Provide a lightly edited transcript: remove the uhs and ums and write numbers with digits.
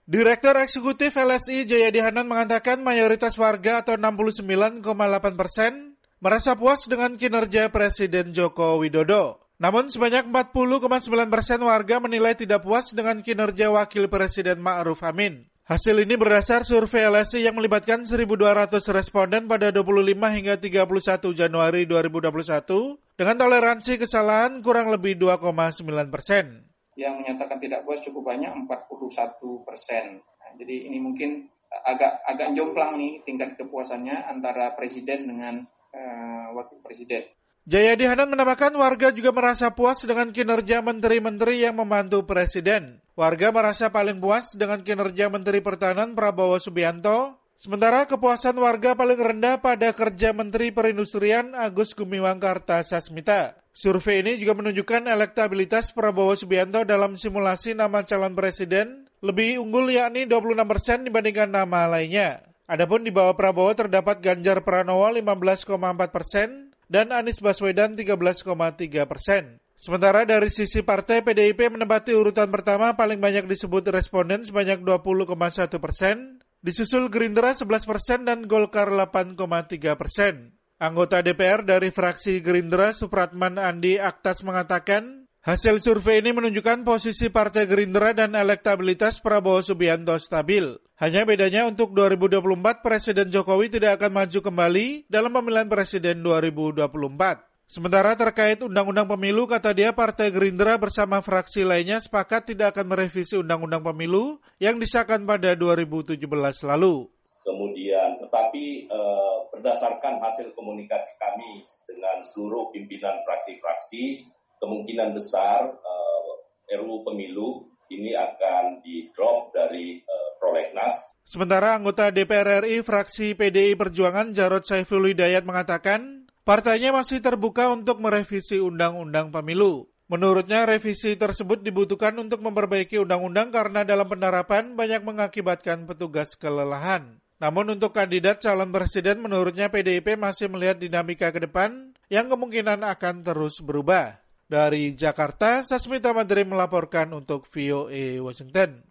Direktur Eksekutif LSI Jayadi Hanan mengatakan mayoritas warga atau 69,8% merasa puas dengan kinerja Presiden Joko Widodo. Namun sebanyak 40,9% warga menilai tidak puas dengan kinerja Wakil Presiden Ma'ruf Amin. Hasil ini berdasar survei LSI yang melibatkan 1.200 responden pada 25 hingga 31 Januari 2021 dengan toleransi kesalahan kurang lebih 2,9%. Yang menyatakan tidak puas cukup banyak, 41%. Nah, jadi ini mungkin agak jomplang nih tingkat kepuasannya antara presiden dengan wakil presiden. Jayadi Hanan menambahkan warga juga merasa puas dengan kinerja menteri-menteri yang membantu presiden. Warga merasa paling puas dengan kinerja Menteri Pertahanan Prabowo Subianto, sementara kepuasan warga paling rendah pada kerja Menteri Perindustrian Agus Gumiwang Kartasasmita. Survei ini juga menunjukkan elektabilitas Prabowo Subianto dalam simulasi nama calon presiden lebih unggul, yakni 26% dibandingkan nama lainnya. Adapun di bawah Prabowo terdapat Ganjar Pranowo 15,4% dan Anies Baswedan 13,3%. Sementara dari sisi partai, PDIP menempati urutan pertama paling banyak disebut responden sebanyak 20,1%, disusul Gerindra 11% dan Golkar 8,3%. Anggota DPR dari fraksi Gerindra Supratman Andi Aktas mengatakan, hasil survei ini menunjukkan posisi Partai Gerindra dan elektabilitas Prabowo Subianto stabil. Hanya bedanya untuk 2024 Presiden Jokowi tidak akan maju kembali dalam pemilihan Presiden 2024. Sementara terkait Undang-Undang Pemilu, kata dia Partai Gerindra bersama fraksi lainnya sepakat tidak akan merevisi Undang-Undang Pemilu yang disahkan pada 2017 lalu. Kemudian, tetapi berdasarkan hasil komunikasi kami dengan seluruh pimpinan fraksi-fraksi, kemungkinan besar RUU Pemilu ini akan di-drop dari prolegnas. Sementara anggota DPR RI fraksi PDI Perjuangan Jarod Saiful Hidayat mengatakan, partainya masih terbuka untuk merevisi Undang-Undang Pemilu. Menurutnya, revisi tersebut dibutuhkan untuk memperbaiki undang-undang karena dalam penerapan banyak mengakibatkan petugas kelelahan. Namun untuk kandidat calon presiden, menurutnya PDIP masih melihat dinamika ke depan yang kemungkinan akan terus berubah. Dari Jakarta, Sasmita Madri melaporkan untuk VOA Washington.